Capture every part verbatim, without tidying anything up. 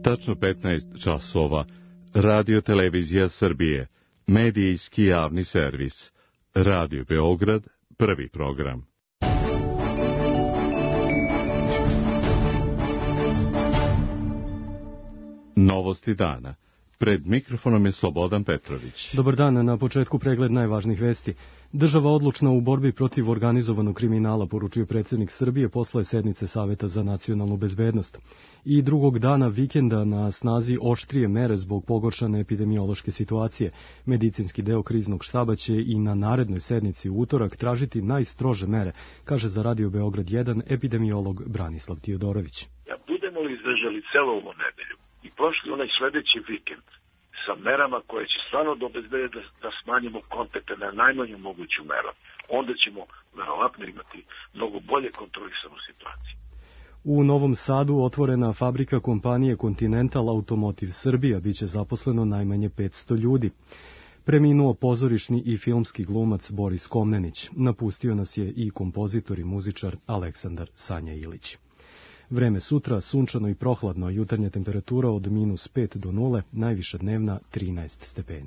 Tačno petnaest časova. Radio Televizija Srbije. Medijski javni servis. Radio Beograd, prvi program. Novosti dana. Pred mikrofonom je Slobodan Petrović. Dobar dan, na početku pregled najvažnijih vesti. Država odlučna u borbi protiv organizovanog kriminala, poručio predsjednik Srbije posle sednice Saveta za nacionalnu bezbednost. I drugog dana vikenda na snazi oštrije mere zbog pogoršane epidemiološke situacije. Medicinski deo kriznog štaba će i na narednoj sednici u utorak tražiti najstrože mere, kaže za Radio Beograd jedan epidemiolog Branislav Tiodorović. Ja budemo li izdržali celo ovu nedelju i prošli onaj sledeći vikend sa merama koje će stvarno obezbediti da, da smanjimo kontakte na najmanju moguću meru, onda ćemo verovatno imati mnogo bolje kontrolisanu situaciju. U Novom Sadu otvorena fabrika kompanije Continental Automotive Srbija, biće zaposleno najmanje petsto ljudi. Preminuo pozorišni i filmski glumac Boris Komnenić. Napustio nas je i kompozitor i muzičar Aleksandar Sanja Ilić. Vreme sutra, sunčano i prohladno, jutarnja temperatura od minus pet do nule, najviša dnevna trinaest stepeni.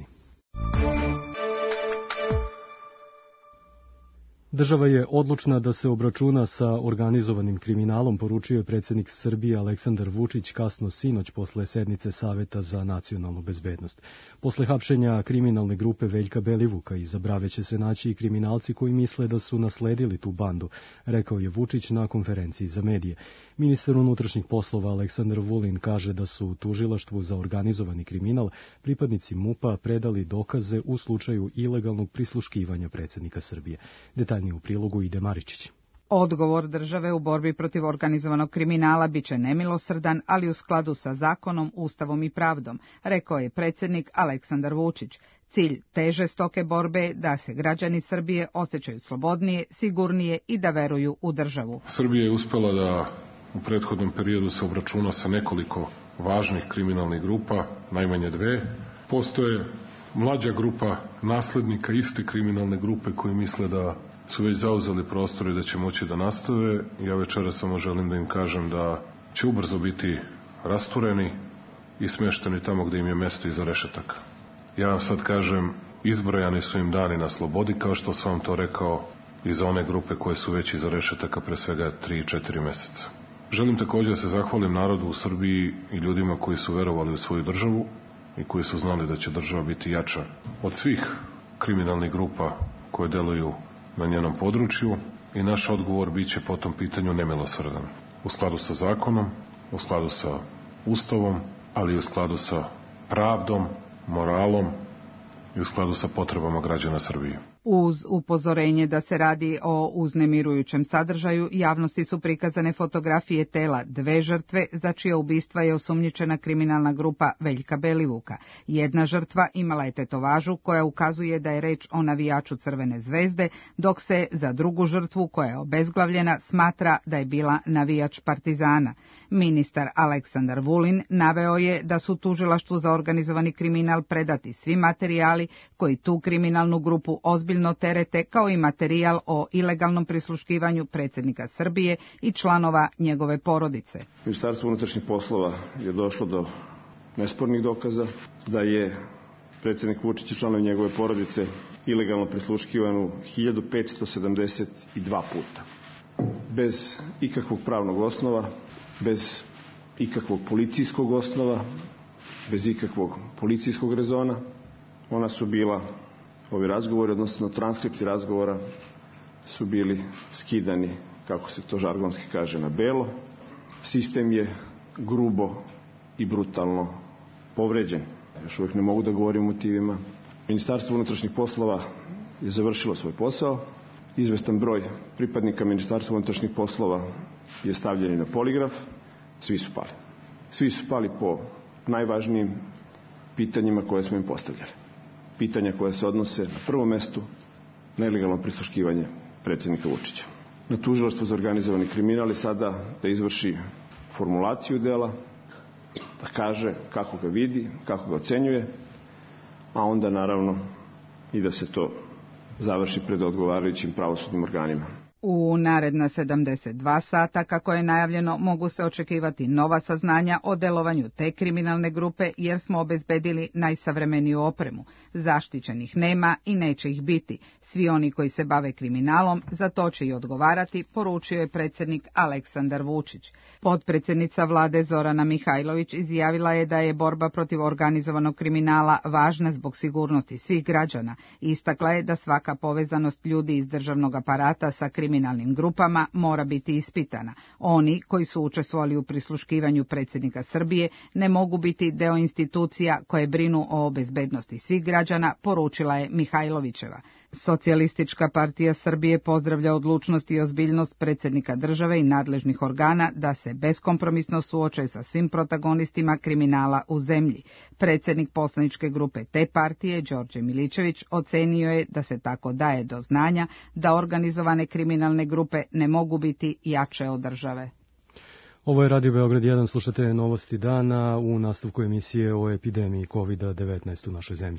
Država je odlučna da se obračuna sa organizovanim kriminalom, poručio je predsjednik Srbije Aleksandar Vučić kasno sinoć posle sednice Saveta za nacionalnu bezbednost. Posle hapšenja kriminalne grupe Veljka Belivuka iza brave će se naći i kriminalci koji misle da su nasledili tu bandu, rekao je Vučić na konferenciji za medije. Ministar unutrašnjih poslova Aleksandar Vulin kaže da su tužilaštvu za organizovani kriminal pripadnici MUP-a predali dokaze u slučaju ilegalnog prisluškivanja predsjednika Srbije. Detaljnije u prilogu ide Maričić. Odgovor države u borbi protiv organizovanog kriminala biće nemilosrdan, ali u skladu sa zakonom, ustavom i pravdom, rekao je predsjednik Aleksandar Vučić. Cilj te žestoke borbe je da se građani Srbije osjećaju slobodnije, sigurnije i da veruju u državu. Srbija je uspela da u prethodnom periodu se obračuna sa nekoliko važnih kriminalnih grupa, najmanje dve. Postoje mlađa grupa naslednika iste kriminalne grupe koji misle da su već zauzeli prostor i da će moći da nastave. Ja večera samo želim da im kažem da će ubrzo biti rastureni i smešteni tamo gde im je mesto iza rešetaka. Ja vam sad kažem, izbrojani su im dani na slobodi, kao što sam vam to rekao i za one grupe koje su već iza rešetaka pre svega tri četiri meseca. Želim također da se zahvalim narodu u Srbiji i ljudima koji su verovali u svoju državu i koji su znali da će država biti jača od svih kriminalnih grupa koje deluju na njenom području i naš odgovor biće po tom pitanju nemilosrdan. U skladu sa zakonom, u skladu sa ustavom, ali i u skladu sa pravdom, moralom i u skladu sa potrebama građana Srbije. Uz upozorenje da se radi o uznemirujućem sadržaju, javnosti su prikazane fotografije tela dve žrtve za čije ubistva je osumnjičena kriminalna grupa Veljka Belivuka. Jedna žrtva imala je tetovažu koja ukazuje da je reč o navijaču Crvene zvezde, dok se za drugu žrtvu koja je obezglavljena smatra da je bila navijač Partizana. Ministar Aleksandar Vulin naveo je da su tužilaštvu za organizovani kriminal predati svi materijali koji tu kriminalnu grupu ozbiljno terete, kao i materijal o ilegalnom prisluškivanju predsjednika Srbije i članova njegove porodice. Ministarstvo unutrašnjih poslova je došlo do nespornih dokaza da je predsjednik Vučić i članovi njegove porodice ilegalno prisluškivanu hiljadu petsto sedamdeset dva puta. Bez ikakvog pravnog osnova, bez ikakvog policijskog osnova, bez ikakvog policijskog rezona. Ona su bila, ovi razgovori, odnosno transkripti razgovora, su bili skidani, kako se to žargonski kaže, na belo. Sistem je grubo i brutalno povređen. Još uvijek ne mogu da govorim o motivima. Ministarstvo unutrašnjih poslova je završilo svoj posao. Izvestan broj pripadnika Ministarstva unutrašnjih poslova je stavljeni na poligraf. Svi su pali. Svi su pali po najvažnijim pitanjima koje smo im postavljali. Pitanja koja se odnose na prvom mestu na ilegalno prisluškivanje predsjednika Vučića. Na tužilaštvu za organizovani kriminal je sada da izvrši formulaciju dela, da kaže kako ga vidi, kako ga ocenjuje, a onda naravno i da se to završi pred odgovarajućim pravosudnim organima. U naredna sedamdeset dva sata, kako je najavljeno, mogu se očekivati nova saznanja o delovanju te kriminalne grupe jer smo obezbedili najsavremeniju opremu. Zaštićenih nema i neće ih biti. Svi oni koji se bave kriminalom za to će i odgovarati, poručio je predsjednik Aleksandar Vučić. Potpredsjednica vlade Zorana Mihajlović izjavila je da je borba protiv organizovanog kriminala važna zbog sigurnosti svih građana. Istakla je da svaka povezanost ljudi iz državnog aparata sa kriminalnim grupama mora biti ispitana. Oni koji su učestvovali u prisluškivanju predsjednika Srbije ne mogu biti deo institucija koje brinu o bezbednosti svih građana, poručila je Mihajlovićeva. Socijalistička partija Srbije pozdravlja odlučnost i ozbiljnost predsjednika države i nadležnih organa da se beskompromisno suoče sa svim protagonistima kriminala u zemlji. Predsjednik poslaničke grupe te partije, Đorđe Milićević, ocenio je da se tako daje do znanja da organizovane kriminalne grupe ne mogu biti jače od države. Ovo je Radio Beograd jedan, slušate novosti dana u nastavku emisije o epidemiji kovid devetnaest u našoj zemlji.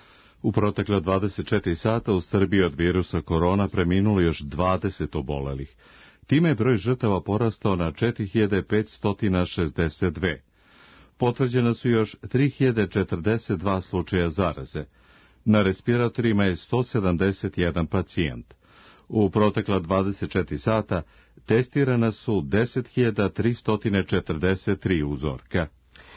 U protekle dvadeset četiri sata u Srbiji od virusa korona preminulo još dvadeset obolelih. Time je broj žrtava porastao na četiri hiljade petsto šezdeset dva. Potvrđena su još tri hiljade četrdeset dva slučaja zaraze. Na respiratorima je sto sedamdeset jedan pacijent. U protekla dvadeset četiri sata testirana su deset hiljada tristo četrdeset tri uzorka.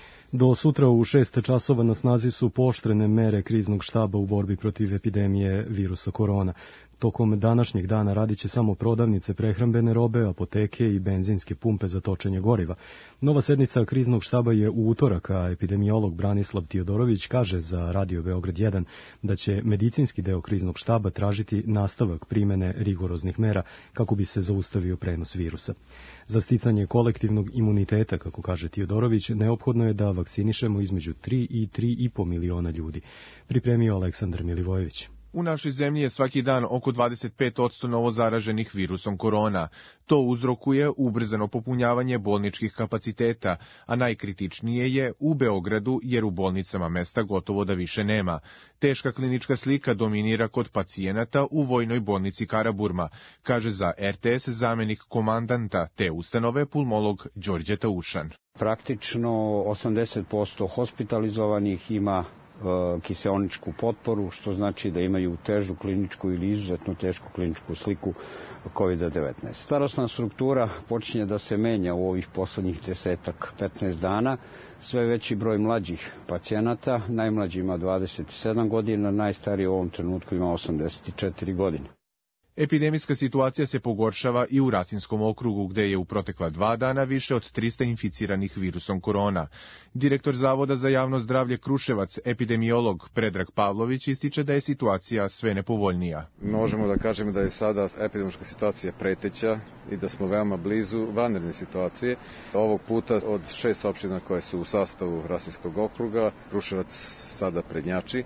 Do sutra u šest časova na snazi su pooštrene mere kriznog štaba u borbi protiv epidemije virusa korona. Tokom današnjeg dana radit će samo prodavnice prehrambene robe, apoteke i benzinske pumpe za točenje goriva. Nova sednica kriznog štaba je u utorak, a epidemiolog Branislav Tiodorović kaže za Radio Beograd jedan da će medicinski deo kriznog štaba tražiti nastavak primene rigoroznih mera kako bi se zaustavio prenos virusa. Za sticanje kolektivnog imuniteta, kako kaže Tiodorović, neophodno je da vakcinišemo između tri i tri i po miliona ljudi. Pripremio Aleksandar Milivojević. U našoj zemlji je svaki dan oko dvadeset pet posto novozaraženih virusom korona. To uzrokuje ubrzano popunjavanje bolničkih kapaciteta, a najkritičnije je u Beogradu jer u bolnicama mesta gotovo da više nema. Teška klinička slika dominira kod pacijenata u vojnoj bolnici Karaburma, kaže za er te es zamenik komandanta te ustanove pulmolog Đorđe Taušan. Praktično osamdeset posto hospitalizovanih ima kiseoničku potporu, što znači da imaju težu kliničku ili izuzetno tešku kliničku sliku kovid devetnaest. Starosna struktura počinje da se menja u ovih poslednjih desetak petnaest dana. Sve veći broj mlađih pacijenata, najmlađi ima dvadeset sedam godina, najstariji u ovom trenutku ima osamdeset četiri godine. Epidemijska situacija se pogoršava i u Rasinskom okrugu, gde je u protekla dva dana više od trista inficiranih virusom korona. Direktor Zavoda za javno zdravlje Kruševac, epidemiolog Predrag Pavlović, ističe da je situacija sve nepovoljnija. Možemo da kažemo da je sada epidemiološka situacija preteća i da smo veoma blizu vanredne situacije. Ovog puta od šest opština koje su u sastavu Rasinskog okruga, Kruševac sada prednjači.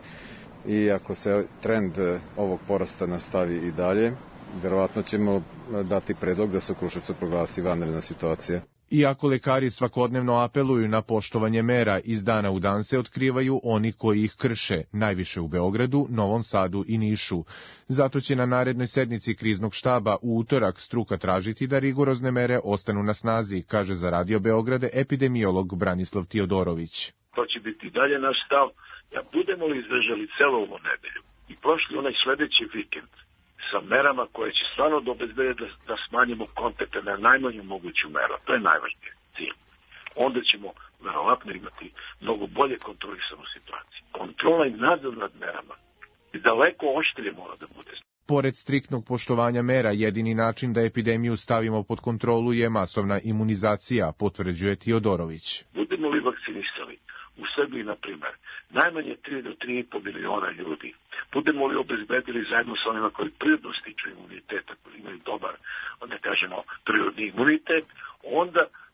I ako se trend ovog porasta nastavi i dalje, verovatno ćemo dati predlog da se u Kruševcu proglasi vanredna situacija. Iako lekari svakodnevno apeluju na poštovanje mera, iz dana u dan se otkrivaju oni koji ih krše, najviše u Beogradu, Novom Sadu i Nišu. Zato će na narednoj sednici kriznog štaba u utorak struka tražiti da rigorozne mere ostanu na snazi, kaže za Radio Beograde epidemiolog Branislav Tiodorović. To će biti dalje naš stav. Ja budemo li izdržali celu ovu nedelju i prošli onaj sledeći vikend sa merama koje će stvarno obezbediti da, da smanjimo kontakte na najmanju moguću meru, to je najvažniji cilj. Onda ćemo verovatno imati mnogo bolje kontrolisanu situaciju. Kontrola i nadzor nad merama i daleko oštrije mora da bude. Pored striktnog poštovanja mera, jedini način da epidemiju stavimo pod kontrolu je masovna imunizacija, potvrđuje Tiodorović. Budemo li vakcinisali u Srbiji, na primjer, najmanje tri do tri i po miliona ljudi, budemo li obezbedili zajedno sa onima koji prirodno stiču imuniteta, koji imaju dobar, da kažemo, prirodni imunitet, onda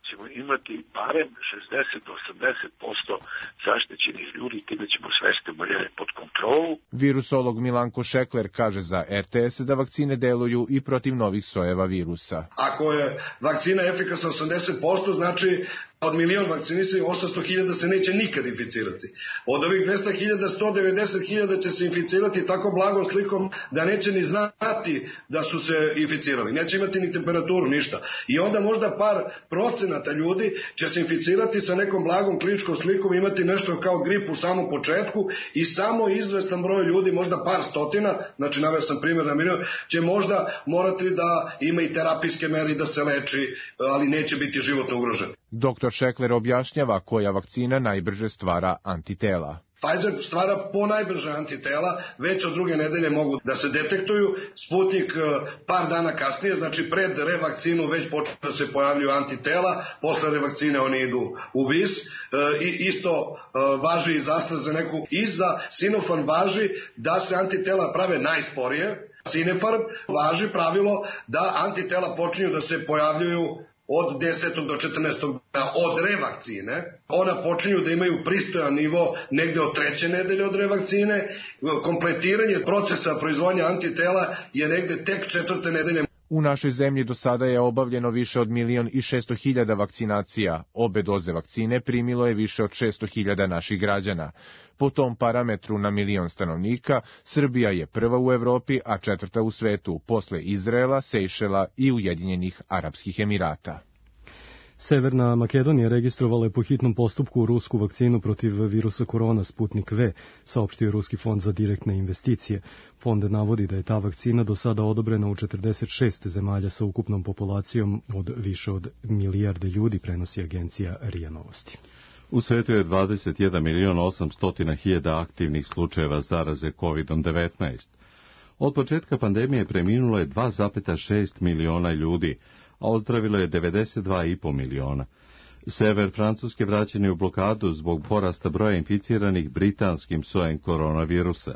ćemo imati barem šezdeset do osamdeset posto zaštićenih ljudi, time ćemo svesti oboljenje pod kontrolu. Virusolog Milanko Šekler kaže za er te es da vakcine deluju i protiv novih sojeva virusa. Ako je vakcina efikasna osamdeset posto, znači od milion vakcinisanih osamsto hiljada se neće nikad inficirati. Od ovih dvesta hiljada, sto devedeset hiljada će se inficirati tako blagom slikom da neće ni znati da su se inficirali. Neće imati ni temperaturu, ništa. I onda možda par procenata ljudi će se inficirati sa nekom blagom kliničkom slikom, imati nešto kao grip u samom početku i samo izvestan broj ljudi, možda par stotina, znači naveo sam primjer na milion, će možda morati da ima i terapijske mere da se leči, ali neće biti životno ugrožen. Doktor Šekler objašnjava koja vakcina najbrže stvara antitela. Pfizer stvara po najbrže antitela, već od druge nedelje mogu da se detektuju. Sputnik par dana kasnije, znači pred revakcinu već počne da se pojavljuju antitela, posle revakcine oni idu u vis. E, isto e, važi i za AstraZeneca i za Sinopharm važi da se antitela prave najsporije. Sinopharm važi pravilo da antitela počinju da se pojavljuju od desetog do četrnaestog dana od revakcine. Ona počinju da imaju pristojan nivo negde od treće nedelje od revakcine. Kompletiranje procesa proizvodnja antitela je negde tek četvrte nedelje. U našoj zemlji do sada je obavljeno više od milion i šesto hiljada vakcinacija. Obe doze vakcine primilo je više od šesto hiljada naših građana. Po tom parametru na milion stanovnika, Srbija je prva u Evropi, a četvrta u svetu, posle Izraela, Sejšela i Ujedinjenih Arapskih Emirata. Severna Makedonija registrovala je po hitnom postupku rusku vakcinu protiv virusa korona Sputnik V, saopštio Ruski fond za direktne investicije. Fond navodi da je ta vakcina do sada odobrena u četrdeset šest zemalja sa ukupnom populacijom od više od milijarde ljudi, prenosi agencija R I A Novosti. U svetu je dvadeset jedan milion osamsto hiljada aktivnih slučajeva zaraze kovid devetnaest. Od početka pandemije preminulo je dva zarez šest miliona ljudi, a ozdravilo je devedeset dva zarez pet miliona. Sever Francuske vraćen je u blokadu zbog porasta broja inficiranih britanskim sojem koronavirusa.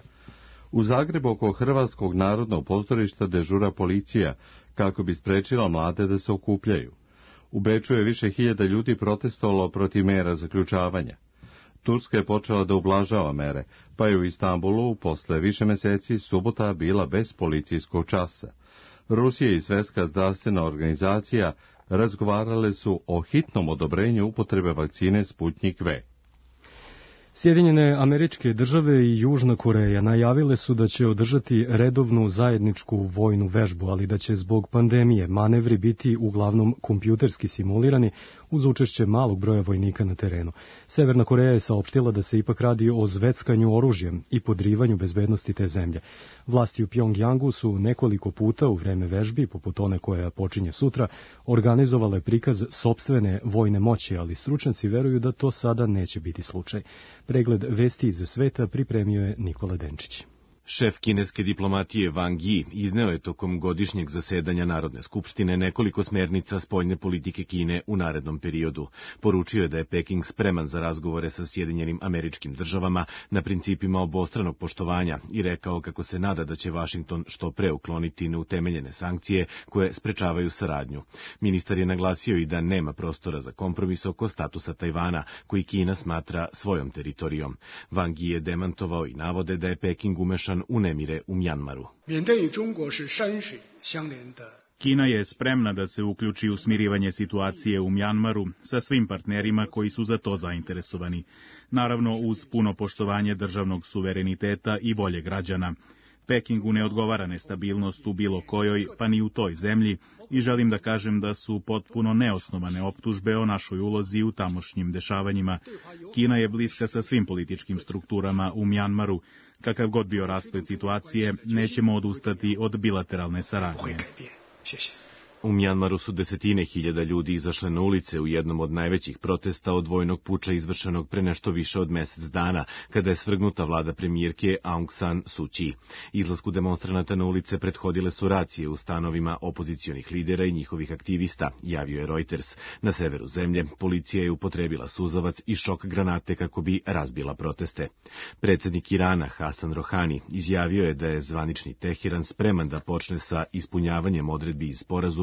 U Zagrebu oko Hrvatskog narodnog pozorišta dežura policija kako bi sprečila mlade da se okupljaju. U Beču je više hiljada ljudi protestovalo protiv mera zaključavanja. Turska je počela da ublažava mere, pa je u Istanbulu posle više meseci subota bila bez policijskog časa. Rusija i Svetska zdravstvena organizacija razgovarale su o hitnom odobrenju upotrebe vakcine Sputnik V. Sjedinjene Američke Države i Južna Koreja najavile su da će održati redovnu zajedničku vojnu vežbu, ali da će zbog pandemije manevri biti uglavnom kompjuterski simulirani uz učešće malog broja vojnika na terenu. Severna Koreja je saopštila da se ipak radi o zveckanju oružjem i podrivanju bezbednosti te zemlje. Vlasti u Pjongjangu su nekoliko puta u vreme vežbi, poput one koja počinje sutra, organizovale prikaz sopstvene vojne moći, ali stručnjaci veruju da to sada neće biti slučaj. Pregled vesti iz sveta pripremio je Nikola Denčić. Šef kineske diplomatije Wang Yi izneo je tokom godišnjeg zasedanja Narodne skupštine nekoliko smernica spoljne politike Kine u narednom periodu. Poručio je da je Peking spreman za razgovore sa Sjedinjenim Američkim Državama na principima obostranog poštovanja i rekao kako se nada da će Vašington što pre ukloniti neutemeljene sankcije koje sprečavaju saradnju. Ministar je naglasio i da nema prostora za kompromis oko statusa Tajvana, koji Kina smatra svojom teritorijom. Wang Yi je demantovao i navode da je Peking umešan u nemire u Mjanmaru. Kina je spremna da se uključi u smirivanje situacije u Mjanmaru sa svim partnerima koji su za to zainteresovani, naravno uz puno poštovanje državnog suvereniteta i volje građana. Pekingu ne odgovara nestabilnost u bilo kojoj, pa ni u toj zemlji, i želim da kažem da su potpuno neosnovane optužbe o našoj ulozi u tamošnjim dešavanjima. Kina je bliska sa svim političkim strukturama u Mjanmaru. Kakav god bio rasplet situacije, nećemo odustati od bilateralne saradnje. U Mjanmaru su desetine hiljada ljudi izašle na ulice u jednom od najvećih protesta od vojnog puča izvršenog pre nešto više od mesec dana, kada je svrgnuta vlada premijerke Aung San Suu Kyi. Izlasku demonstranata na ulice prethodile su racije u stanovima opozicionih lidera i njihovih aktivista, javio je Reuters. Na severu zemlje policija je upotrebila suzavac i šok granate kako bi razbila proteste. Predsjednik Irana Hasan Rohani izjavio je da je zvanični Teheran spreman da počne sa ispunjavanjem odredbi iz sporazuma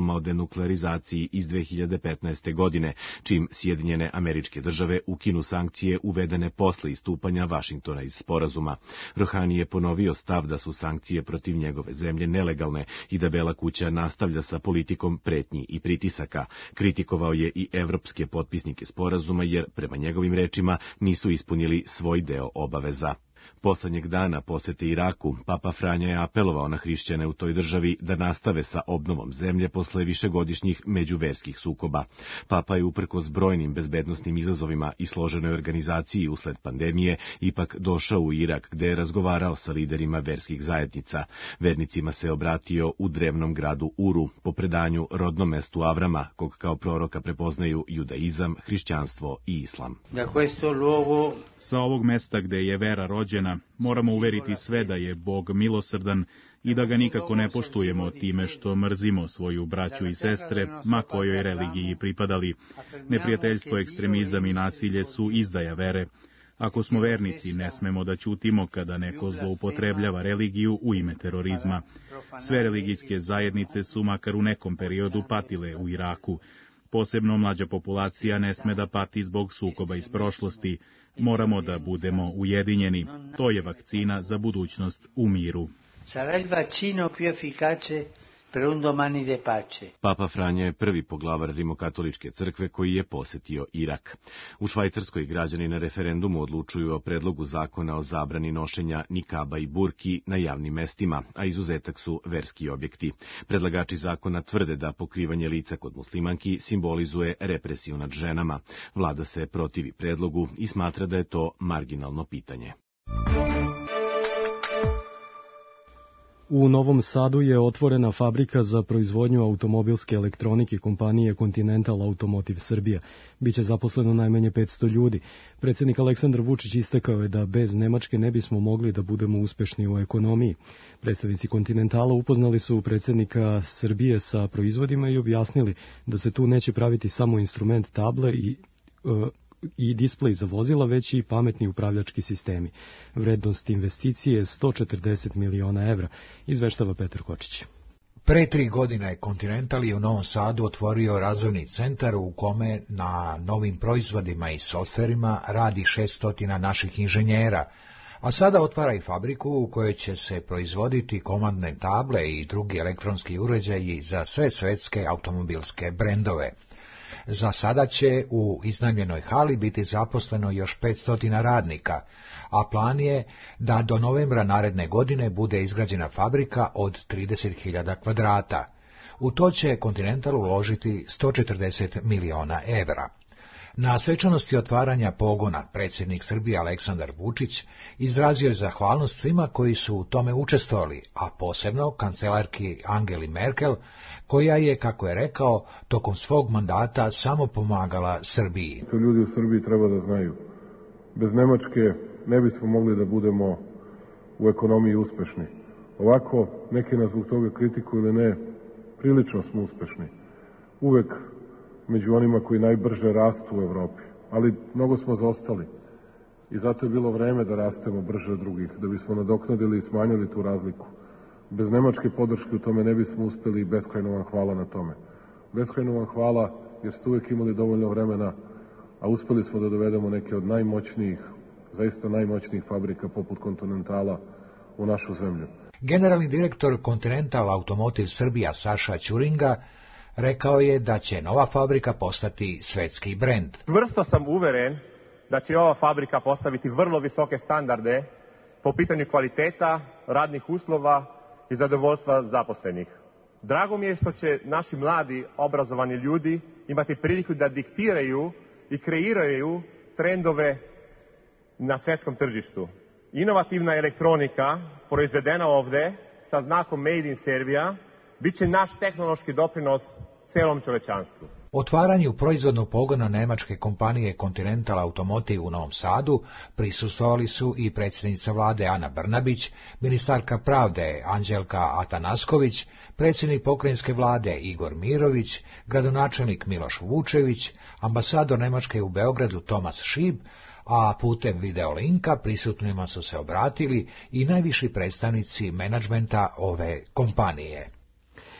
sporazuma o denuklearizaciji iz dve hiljade petnaeste. godine, čim Sjedinjene Američke Države ukinu sankcije uvedene posle istupanja Vašingtona iz sporazuma. Rohani je ponovio stav da su sankcije protiv njegove zemlje nelegalne i da Bela kuća nastavlja sa politikom pretnji i pritisaka. Kritikovao je i evropske potpisnike sporazuma jer, prema njegovim rečima, nisu ispunili svoj deo obaveza. Poslednjeg dana posete Iraku, Papa Franja je apelovao na hrišćane u toj državi da nastave sa obnovom zemlje posle višegodišnjih međuverskih sukoba. Papa je uprkos brojnim bezbednosnim izazovima i složenoj organizaciji usled pandemije ipak došao u Irak gde je razgovarao sa liderima verskih zajednica. Vernicima se obratio u drevnom gradu Uru, po predanju rodnom mestu Avrama, kog kao proroka prepoznaju judaizam, hrišćanstvo i islam. Sa ovog mesta gde je vera rođena, moramo uveriti sve da je Bog milosrdan i da ga nikako ne poštujemo time što mrzimo svoju braću i sestre, ma kojoj religiji pripadali. Neprijateljstvo, ekstremizam i nasilje su izdaja vere. Ako smo vernici, ne smemo da ćutimo kada neko zloupotrebljava religiju u ime terorizma. Sve religijske zajednice su makar u nekom periodu patile u Iraku. Posebno mlađa populacija ne sme da pati zbog sukoba iz prošlosti. Moramo da budemo ujedinjeni. To je vakcina za budućnost u miru. Papa Franja je prvi poglavar Rimokatoličke crkve koji je posetio Irak. U Švajcarskoj građani na referendumu odlučuju o predlogu zakona o zabrani nošenja nikaba i burki na javnim mestima, a izuzetak su verski objekti. Predlagači zakona tvrde da pokrivanje lica kod muslimanki simbolizuje represiju nad ženama. Vlada se protivi predlogu i smatra da je to marginalno pitanje. U Novom Sadu je otvorena fabrika za proizvodnju automobilske elektronike kompanije Continental Automotive Srbija. Biće zaposleno najmanje petsto ljudi. Predsjednik Aleksandar Vučić istakao je da bez Nemačke ne bismo mogli da budemo uspešni u ekonomiji. Predstavnici Continentala upoznali su predsjednika Srbije sa proizvodima i objasnili da se tu neće praviti samo instrument table i uh, i displej za vozila, već i pametni upravljački sistemi. Vrednost investicije je sto četrdeset miliona evra, izveštava Petar Kočić. Pre tri godine je Continental u Novom Sadu otvorio razvojni centar u kome na novim proizvodima i softverima radi šesto naših inženjera, a sada otvara i fabriku u kojoj će se proizvoditi komandne table i drugi elektronski uređaji za sve svetske automobilske brendove. Za sada će u iznajmljenoj hali biti zaposleno još petsto radnika, a plan je da do novembra naredne godine bude izgrađena fabrika od trideset hiljada kvadrata. U to će Continental uložiti sto četrdeset miliona evra. Na svečanosti otvaranja pogona predsjednik Srbije Aleksandar Vučić izrazio je zahvalnost svima koji su u tome učestvovali, a posebno kancelarki Angeli Merkel, koja je, kako je rekao, tokom svog mandata samo pomagala Srbiji. To ljudi u Srbiji treba da znaju. Bez Nemačke ne bismo mogli da budemo u ekonomiji uspešni. Ovako, neki nas zbog toga kritikuju ili ne, prilično smo uspešni. Uvek među onima koji najbrže rastu u Evropi, ali mnogo smo zaostali. I zato je bilo vreme da rastemo brže od drugih, da bismo nadoknadili i smanjili tu razliku. Bez nemačke podrške u tome ne bismo uspeli i beskrajno vam hvala na tome. Beskrajno vam hvala jer ste uvijek imali dovoljno vremena, a uspeli smo da dovedemo neke od najmoćnijih, zaista najmoćnijih fabrika poput Continentala u našu zemlju. Generalni direktor Continental Automotive Srbija Saša Ćuringa rekao je da će nova fabrika postati svetski brend. Čvrsto sam uveren da će ova fabrika postaviti vrlo visoke standarde po pitanju kvaliteta, radnih uslova i zadovoljstva zaposlenih. Drago mi je što će naši mladi, obrazovani ljudi imati priliku da diktiraju i kreiraju trendove na svetskom tržištu. Inovativna elektronika proizvedena ovde sa znakom Made in Serbia bit će naš tehnološki doprinos celom čovečanstvu. Otvaranju proizvodnog pogona nemačke kompanije Continental Automotive u Novom Sadu prisustvovali su i predsjednica vlade Ana Brnabić, ministarka pravde Anđelka Atanasković, predsjednik pokrajinske vlade Igor Mirović, gradonačelnik Miloš Vučević, ambasador Nemačke u Beogradu Tomas Šib, a putem videolinka prisutnima su se obratili i najviši predstavnici menadžmenta ove kompanije.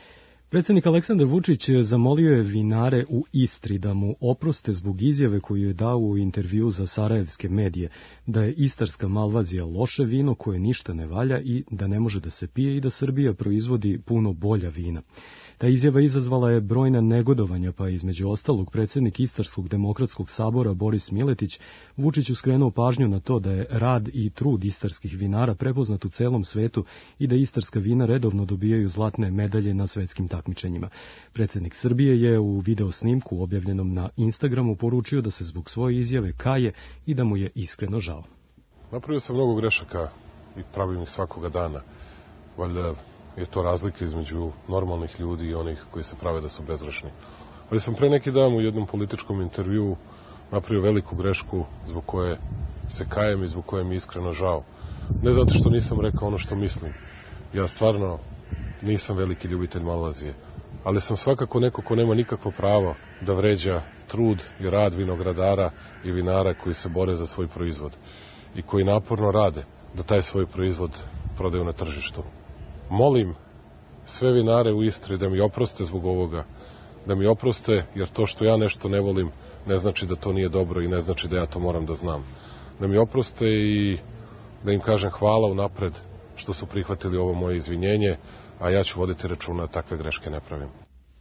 Predsjednik Aleksandar Vučić zamolio je vinare u Istri da mu oproste zbog izjave koju je dao u intervju za sarajevske medije, da je istarska malvazija loše vino koje ništa ne valja i da ne može da se pije i da Srbija proizvodi puno bolja vina. Ta izjava izazvala je brojna negodovanja, pa između ostalog predsjednik Istarskog demokratskog sabora Boris Miletić Vučiću skrenuo pažnju na to da je rad i trud istarskih vinara prepoznat u celom svetu i da istarska vina redovno dobijaju zlatne medalje na svetskim takmičenjima. Predsjednik Srbije je u video snimku objavljenom na Instagramu poručio da se zbog svoje izjave kaje i da mu je iskreno žao. Napravio sam mnogo grešaka i pravim ih svakoga dana. Valjda je to razlika između normalnih ljudi i onih koji se prave da su bezgrešni. Ali sam pre neki dan u jednom političkom intervjuu napravio veliku grešku zbog koje se kajem i zbog koje mi je iskreno žao. Ne zato što nisam rekao ono što mislim. Ja stvarno nisam veliki ljubitelj Malvazije, ali sam svakako neko ko nema nikakvo pravo da vređa trud i rad vinogradara i vinara koji se bore za svoj proizvod i koji naporno rade da taj svoj proizvod prodaju na tržištu. Molim sve vinare u Istri da mi oproste zbog ovoga, da mi oproste, jer to što ja nešto ne volim ne znači da to nije dobro i ne znači da ja to moram da znam. Da mi oproste i da im kažem hvala unapred što su prihvatili ovo moje izvinjenje, a ja ću voditi računa da takve greške ne pravim.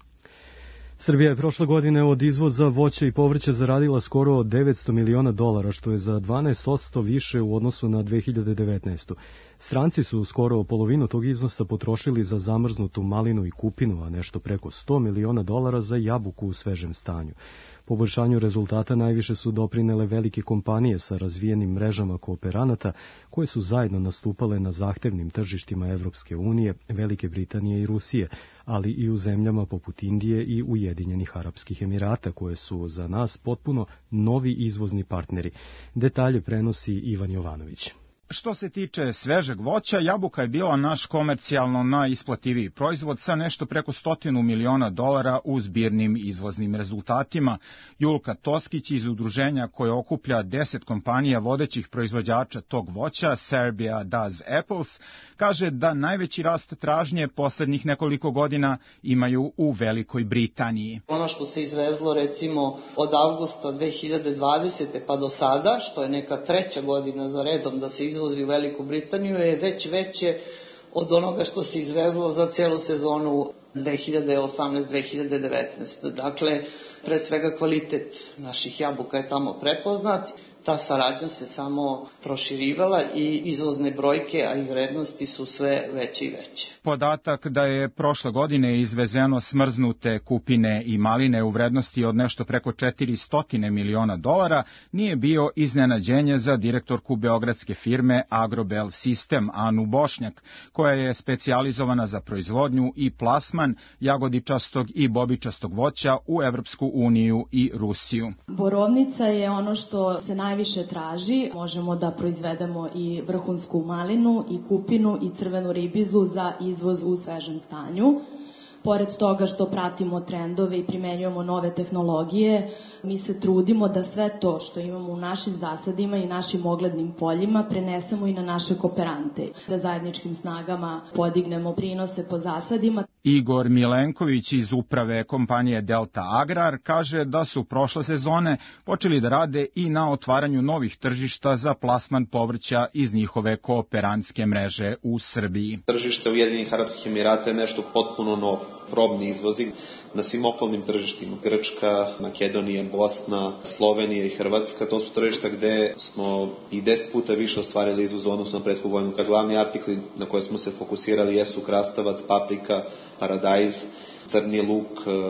Srbija je prošle godine od izvoza voća i povrća zaradila skoro devetsto miliona dolara, što je za dvanaest posto više u odnosu na dve hiljade devetnaestu. Stranci su skoro polovinu tog iznosa potrošili za zamrznutu malinu i kupinu, a nešto preko sto miliona dolara za jabuku u svežem stanju. Poboljšanju rezultata najviše su doprinele velike kompanije sa razvijenim mrežama kooperanata koje su zajedno nastupale na zahtevnim tržištima Evropske unije, Velike Britanije i Rusije, ali i u zemljama poput Indije i Ujedinjenih Arapskih Emirata koje su za nas potpuno novi izvozni partneri. Detalje prenosi Ivan Jovanović. Što se tiče svežeg voća, jabuka je bila naš komercijalno najisplativiji proizvod sa nešto preko stotinu miliona dolara u zbirnim izvoznim rezultatima. Julka Toskić iz udruženja koje okuplja deset kompanija vodećih proizvođača tog voća, Serbia Does Apples, kaže da najveći rast tražnje poslednjih nekoliko godina imaju u Velikoj Britaniji. Ono što se izvezlo recimo od avgusta dve hiljade dvadesete pa do sada, što je neka treća godina za redom da se izvozi u Veliku Britaniju, je već veće od onoga što se izvezlo za celu sezonu dve hiljade osamnaeste dve hiljade devetnaeste. Dakle, pre svega kvalitet naših jabuka je tamo prepoznat. Ta saradnja se samo proširivala i izvozne brojke, a i vrednosti su sve veće i veće. Podatak da je prošle godine izvezeno smrznute kupine i maline u vrednosti od nešto preko četiristo miliona dolara nije bio iznenađenje za direktorku beogradske firme Agrobel System Anu Bošnjak, koja je specijalizovana za proizvodnju i plasman jagodičastog i bobičastog voća u Evropsku uniju i Rusiju. Borovnica je ono što se najviše traži. Možemo da proizvedemo i vrhunsku malinu, i kupinu, i crvenu ribizu za izvoz u svežem stanju. Pored toga što pratimo trendove i primenjujemo nove tehnologije, mi se trudimo da sve to što imamo u našim zasadima i našim oglednim poljima prenesemo i na naše kooperante, da zajedničkim snagama podignemo prinose po zasadima. Igor Milenković iz uprave kompanije Delta Agrar kaže da su prošle sezone počeli da rade i na otvaranju novih tržišta za plasman povrća iz njihove kooperantske mreže u Srbiji. Tržište Ujedinjenih Arapskih Emirata je nešto potpuno novo. Probni izvozi na svim okolnim tržištima, Grčka, Makedonija, Bosna, Slovenija i Hrvatska, to su tržišta gde smo i deset puta više ostvarili izvoz u odnosu na prethodnu godinu. Kad glavni artikli na koje smo se fokusirali jesu krastavac, paprika, paradajz, crni luk,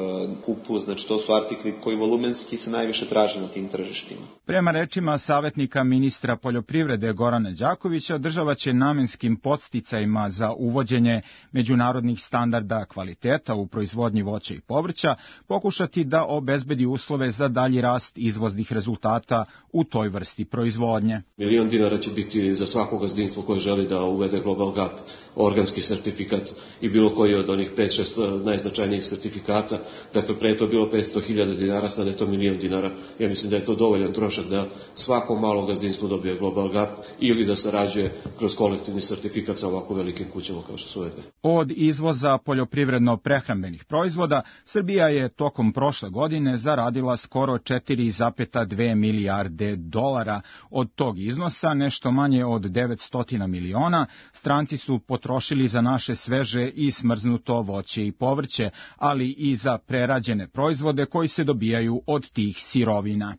kupus, znači to su artikli koji volumenski se najviše traže na tim tržištima. Prema rečima savjetnika ministra poljoprivrede Gorana Đakovića, država će namenskim podsticajima za uvođenje međunarodnih standarda kvaliteta u proizvodnji voća i povrća pokušati da obezbedi uslove za dalji rast izvoznih rezultata u toj vrsti proizvodnje. Milion dinara će biti za svako gazdinstvo koje želi da uvede Global Gap organski sertifikat i bilo koji od onih pet šest najznačajnijih značajnijih sertifikata. Dakle, pre je to bilo petsto hiljada dinara, sada je to milion dinara. Ja mislim da je to dovoljan trošak da svako malo gazdinstvo dobije Global Gap ili da sarađuje kroz kolektivni sertifikat sa ovako velikim kućama kao što su ove. Od izvoza poljoprivredno-prehrambenih proizvoda, Srbija je tokom prošle godine zaradila skoro četiri zarez dve milijarde dolara. Od tog iznosa nešto manje od devetsto miliona stranci su potrošili za naše sveže i smrznuto voće i povrće, ali i za prerađene proizvode koji se dobijaju od tih sirovina.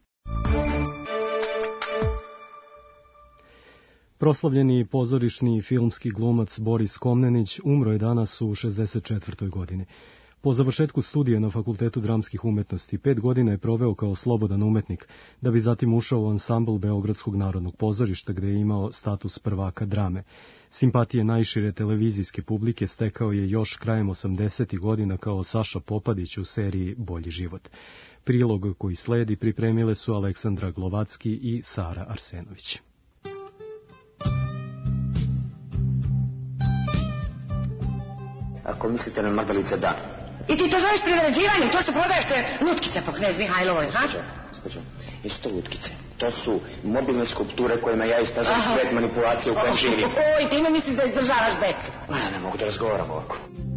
Proslavljeni pozorišni i filmski glumac Boris Komnenić umro je danas u šezdeset četvrtoj godini. Po završetku studija na Fakultetu dramskih umetnosti, pet godina je proveo kao slobodan umetnik, da bi zatim ušao u ansambl Beogradskog narodnog pozorišta, gde je imao status prvaka drame. Simpatije najšire televizijske publike stekao je još krajem osamdesetih godina kao Saša Popadić u seriji Bolji život. Prilog koji sledi pripremile su Aleksandra Glovacki i Sara Arsenović. Ako mislite na Magdalica, da. I ti to zoveš privređivanjem, to što prodaješ te lutkice po Knez Mihajlovoj, ha? Skođo, skođo, nisu to lutkice. To su mobilne skulpture kojima ja istražujem svet manipulacije u kojem živim. Oj, ti ime misliš da izdržavaš decu? Ja ne mogu da razgovaram ovako.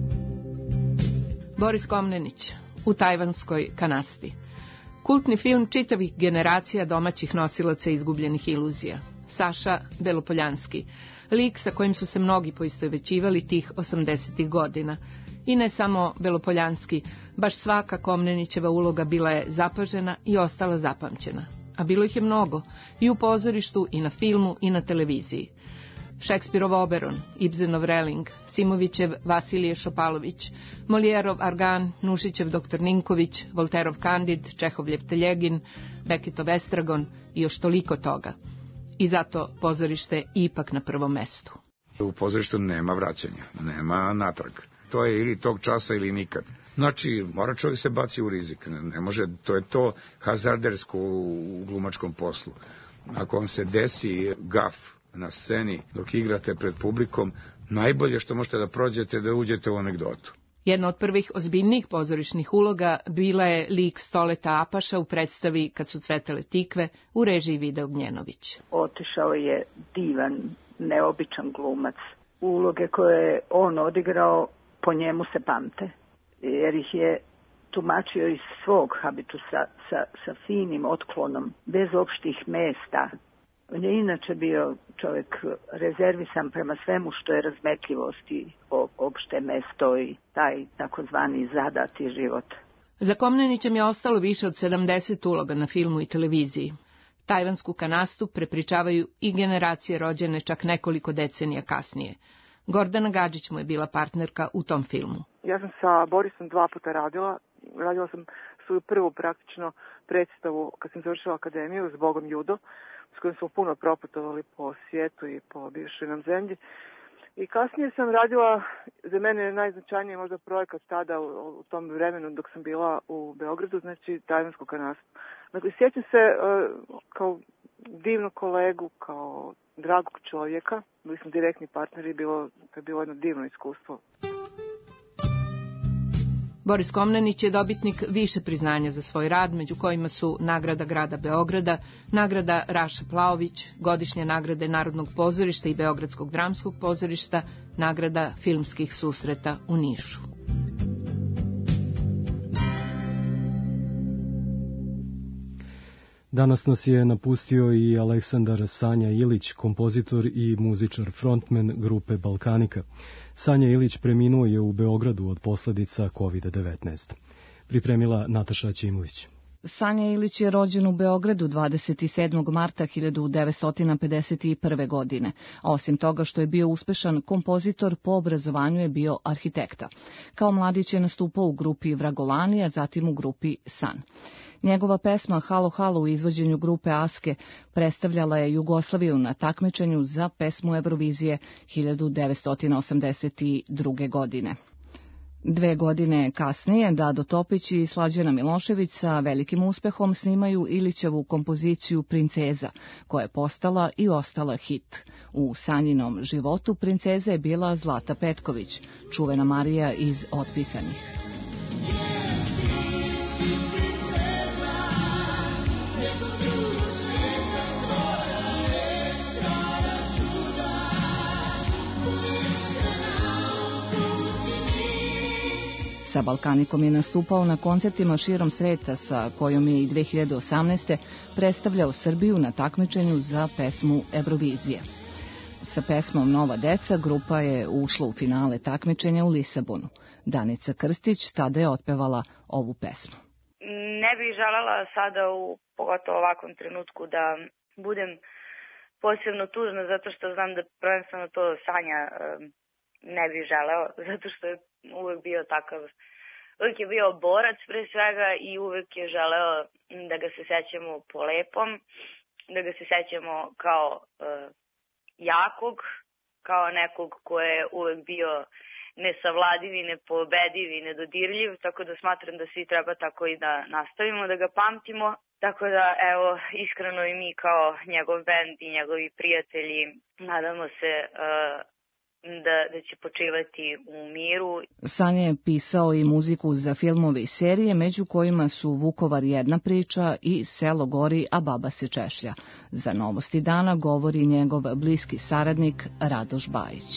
Boris Komnenić u tajvanskoj kanasti. Kultni film čitavih generacija domaćih nosilaca izgubljenih iluzija. Saša Belopoljanski, lik sa kojim su se mnogi poistovećivali tih osamdesetih godina. I ne samo Belopoljanski, baš svaka Komnenićeva uloga bila je zapažena i ostala zapamćena. A bilo ih je mnogo, i u pozorištu, i na filmu, i na televiziji. Šekspirov Oberon, Ibsenov Reling, Simovićev Vasilije Šopalović, Molijerov Argan, Nušićev doktor Ninković, Volterov Kandid, Čehovljev Teljegin, Beketov Estragon i još toliko toga. I zato pozorište ipak na prvom mestu. U pozorištu nema vraćanja, nema natrag. To je ili tog časa ili nikad. Znači, mora čovjek se baci u rizik. Ne, ne može, to je to hazardersko u glumačkom poslu. Ako vam se desi gaf na sceni dok igrate pred publikom, najbolje što možete da prođete da uđete u anegdotu. Jedna od prvih ozbiljnijih pozorišnih uloga bila je lik Stoleta Apaša u predstavi Kad su cvetale tikve u režiji Vida Ognjenović. Otišao je divan, neobičan glumac. Uloge koje je on odigrao po njemu se pamte, jer ih je tumačio iz svog habitusa sa, sa finim otklonom, bez opštih mesta. On je inače bio čovjek rezervisan prema svemu što je razmetljivost i opšte mesto i taj takozvani zadati život. Za Komnenićem je ostalo više od sedamdeset uloga na filmu i televiziji. Tajvansku kanastu prepričavaju i generacije rođene čak nekoliko decenija kasnije. Gordana Gadžić mu je bila partnerka u tom filmu. Ja sam sa Borisom dva puta radila. Radila sam svoju prvu praktično predstavu kad sam završila akademiju s Bogom Judo, s kojim smo puno proputovali po svijetu i po bivšoj nam zemlji. I kasnije sam radila, za mene najznačajniji možda projekat tada u, u tom vremenu dok sam bila u Beogradu, znači Tajvansku kanastu. Dakle, sjećam se uh, kao divnog kolegu, kao dragog čovjeka, bili smo direktni partneri, bilo, to je bilo jedno divno iskustvo. Boris Komnenić je dobitnik više priznanja za svoj rad, među kojima su nagrada grada Beograda, nagrada Raša Plaović, godišnje nagrade Narodnog pozorišta i Beogradskog dramskog pozorišta, nagrada filmskih susreta u Nišu. Danas nas je napustio i Aleksandar Sanja Ilić, kompozitor i muzičar frontman grupe Balkanika. Sanja Ilić preminuo je u Beogradu od posledica kovid devetnaest. Pripremila Nataša Ćimović. Sanja Ilić je rođen u Beogradu dvadeset sedmog marta hiljadu devetsto pedeset prve. godine. Osim toga što je bio uspešan kompozitor, po obrazovanju je bio arhitekta. Kao mladić je nastupao u grupi Vragolani, a zatim u grupi San. Njegova pesma Halo Halo u izvođenju grupe Aske predstavljala je Jugoslaviju na takmičenju za pesmu Eurovizije hiljadu devetsto osamdeset druge. godine. Dve godine kasnije Dado Topić i Slađana Milošević sa velikim uspehom snimaju Ilićevu kompoziciju Princeza, koja je postala i ostala hit. U Sanjinom životu princeza je bila Zlata Petković, čuvena Marija iz Otpisanih. Sa Balkanikom je nastupao na koncertima širom sveta, sa kojom je i dve hiljade osamnaeste. predstavljao Srbiju na takmičenju za pesmu Eurovizije. Sa pesmom Nova deca grupa je ušla u finale takmičenja u Lisabonu. Danica Krstić tada je otpevala ovu pesmu. Ne bih želela sada u pogotovo ovakvom trenutku da budem posebno tužna zato što znam da prvenstveno to Sanja ne bih želeo, zato što je uvek bio takav, uvek je bio borac pre svega i uvek je želeo da ga se sećamo po lepom, da ga se sećamo kao uh, jakog, kao nekog ko je uvek bio nesavladiv i nepobediv i nedodirljiv, tako da smatram da svi treba tako i da nastavimo da ga pamtimo. Tako da, evo, iskreno i mi kao njegov bend i njegovi prijatelji nadamo se uh, da, da će počivati u miru. Sanja je pisao i muziku za filmove i serije, među kojima su Vukovar jedna priča i Selo gori, a baba se češlja. Za Novosti dana govori njegov bliski saradnik Radoš Bajić.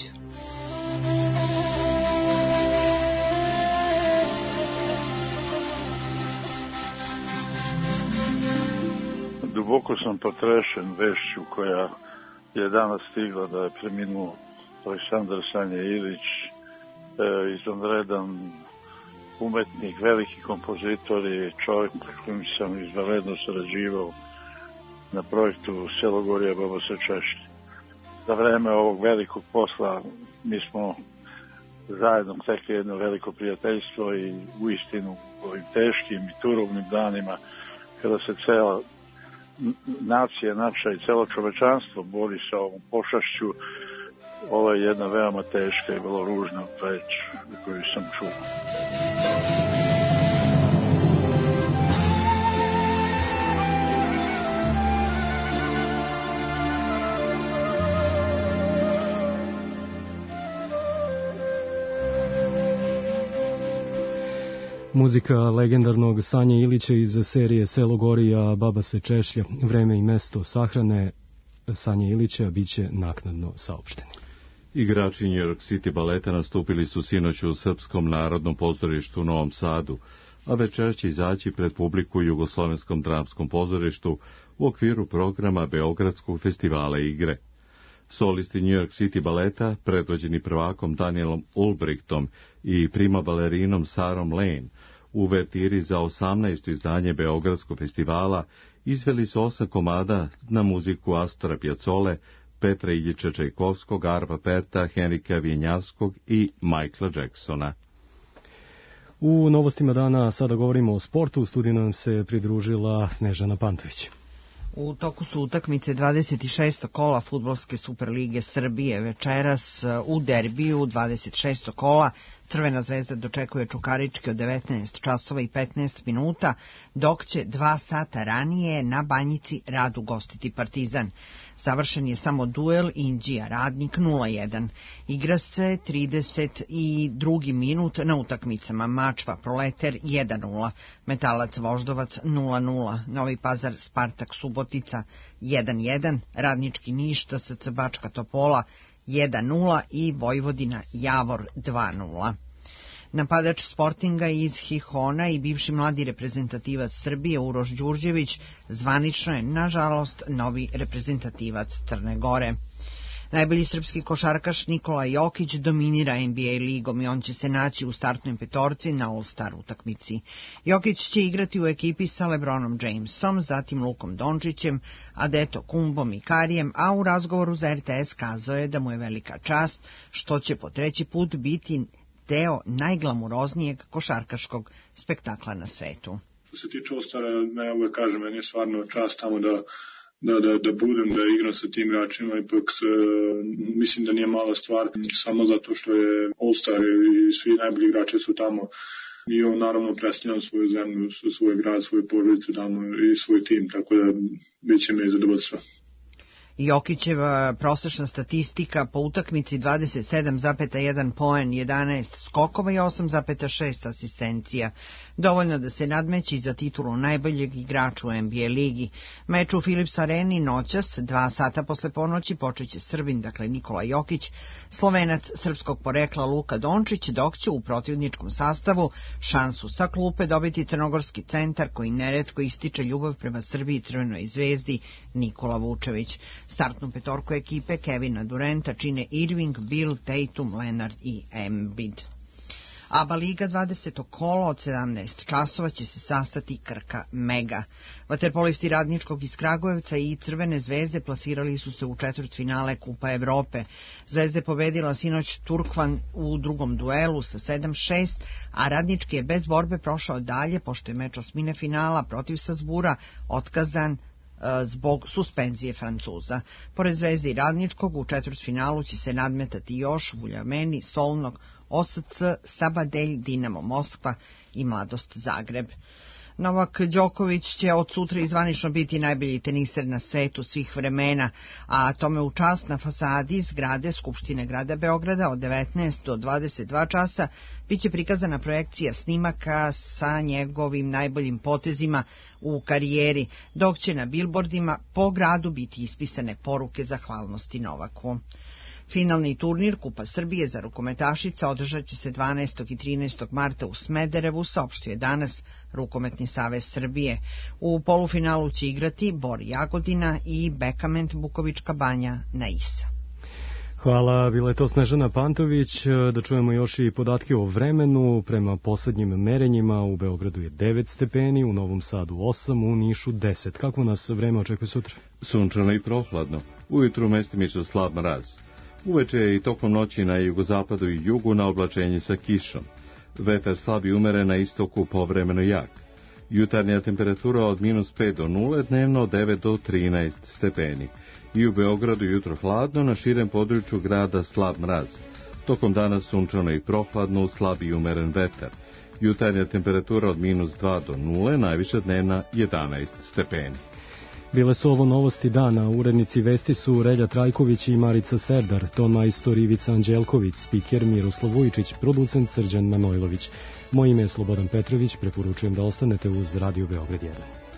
Duboko sam potrešen vešću koja je danas stigla da je preminuo Aleksandar Sanja Ilić, e, izvanredan umetnik, veliki kompozitor i čovjek s kojim sam izvanredno sarađivao na projektu Selo gori, a baba se češlja. Za vreme ovog velikog posla mi smo zajedno tekli jedno veliko prijateljstvo i uistinu u ovim teškim i turovnim danima kada se cela nacija naša i celo čovečanstvo bori sa ovom pošašću, ovo je jedna veoma teška i vrlo ružna reč koju sam čuo. Muzika legendarnog Sanje Ilića iz serije Selo gori, a baba se češlja. Vreme i mesto sahrane Sanje Ilića biće naknadno saopšteni. Igrači New York City baleta nastupili su sinoć u Srpskom narodnom pozorištu u Novom Sadu, a večeras će izaći pred publiku u Jugoslovenskom dramskom pozorištu u okviru programa Beogradskog festivala igre. Solisti New York City baleta, predvođeni prvakom Danielom Ulbrichtom i prima balerinom Sarom Lane, u uvertiri za osamnaesto izdanje Beogradskog festivala izveli su osam komada na muziku Astora Piazzole, Petra Iljiča Čajkovskog, Arva Perta, Henrika Vjenjavskog i Michaela Jacksona. U novostima dana sada govorimo o sportu. U studiju nam se pridružila Snežana Pantović. U toku su utakmice dvadeset šestog kola Fudbalske Superlige Srbije. Večeras u derbiju dvadeset šestog kola Crvena zvezda dočekuje Čukarički od devetnaest časova i petnaest minuta, dok će dva sata ranije na Banjici Rad ugostiti Partizan. Završen je samo duel Inđija Radnik nula jedan. Igra se trideset drugi minut na utakmicama Mačva Proleter jedan nula, Metalac Voždovac nula nula, Novi Pazar Spartak Subotica jedan jedan, Radnički Niš T S C Bačka Topola jedan nula i Vojvodina Javor dva nula. Napadač Sportinga iz Hihona i bivši mladi reprezentativac Srbije Uroš Đurđević zvanično je, nažalost, novi reprezentativac Crne Gore. Najbolji srpski košarkaš Nikola Jokić dominira N B A ligom i on će se naći u startnoj petorci na All-Star utakmici. Jokić će igrati u ekipi sa LeBronom Jamesom, zatim Lukom Dončićem, Adetokumbom i Karijem, a u razgovoru za R T S kazao je da mu je velika čast što će po treći put biti deo najglamuroznijeg košarkaškog spektakla na svetu. Što se tiče All-Stara, ne uvek kažem, meni je stvarno čast tamo da Da, da, da budem, da igram sa tim igračima, ipak se, mislim da nije mala stvar, samo zato što je All-Star i svi najbolji igrači su tamo i on naravno predstavljam svoju zemlju, svoj grad, svoju porodicu tamo i svoj tim, tako da bit će mi zadovoljstvo. Jokićeva prosečna statistika po utakmici dvadeset sedam zarez jedan poen, jedanaest skokova i osam zarez šest asistencija. Dovoljno da se nadmeći za titulu najboljeg igrača u N B A ligi. Meč u Philips Areni noćas, dva sata posle ponoći, počeće Srbin, dakle Nikola Jokić, Slovenac srpskog porekla Luka Dončić, dok će u protivničkom sastavu šansu sa klupe dobiti crnogorski centar koji neretko ističe ljubav prema Srbiji i Crvenoj zvezdi Nikola Vučević. Startnu petorku ekipe Kevina Durenta čine Irving, Bill, Tatum, Leonard i Embiid. A B A Liga dvadeseto kolo od sedamnaest časova će se sastati Krka Mega. Vaterpolisti Radničkog iz Kragujevca i Crvene zvezde plasirali su se u četvrtfinale Kupa Evrope. Zvezda je pobedila sinoć Turkvan u drugom duelu sa sedam šest, a Radnički je bez borbe prošao dalje, pošto je meč osmine finala protiv Sazbura otkazan zbog suspenzije Francuza. Pored Zvezde i Radničkog, u četvrtfinalu će se nadmetati još Vuljameni, Solnog, O S C, Sabadelj, Dinamo Moskva i Mladost Zagreb. Novak Đoković će od sutra izvanično biti najbolji teniser na svetu svih vremena, a tome u čast na fasadi zgrade Skupštine grada Beograda od devetnaest do dvadeset dva časa biće prikazana projekcija snimaka sa njegovim najboljim potezima u karijeri, dok će na bilbordima po gradu biti ispisane poruke zahvalnosti Novaku. Finalni turnir Kupa Srbije za rukometašica održat će se dvanaestog i trinaestog marta u Smederevu, saopštio je danas Rukometni savez Srbije. U polufinalu će igrati Bor Jagodina i Bekament Bukovička Banja na Isa. Hvala, bila je to Snežana Pantović. Da čujemo još i podatke o vremenu. Prema poslednjim merenjima u Beogradu je devet stepeni, u Novom Sadu osam, u Nišu deset. Kako nas vreme očekuje sutra? Sunčano i prohladno. Ujutru mestimično slab mraz. Uveče je i tokom noći na jugozapadu i jugu na oblačenje sa kišom. Vetar slab i umeren, na istoku povremeno jak. Jutarnja temperatura od minus pet do nule, dnevno od devet do trinaest stepeni. I u Beogradu jutro hladno, na širem području grada slab mraz. Tokom dana sunčano i prohladno, slab i umeren vetar. Jutarnja temperatura od minus dva do nule, najviša dnevna jedanaest stepeni. Bile su ovo novosti dana. Urednici vesti su Relja Trajković i Marica Serdar, ton majstor Ivica Anđelković, spiker Miroslav Vujčić, producent Srđan Manojlović. Moje ime je Slobodan Petrović, preporučujem da ostanete uz Radio Beograd jedan.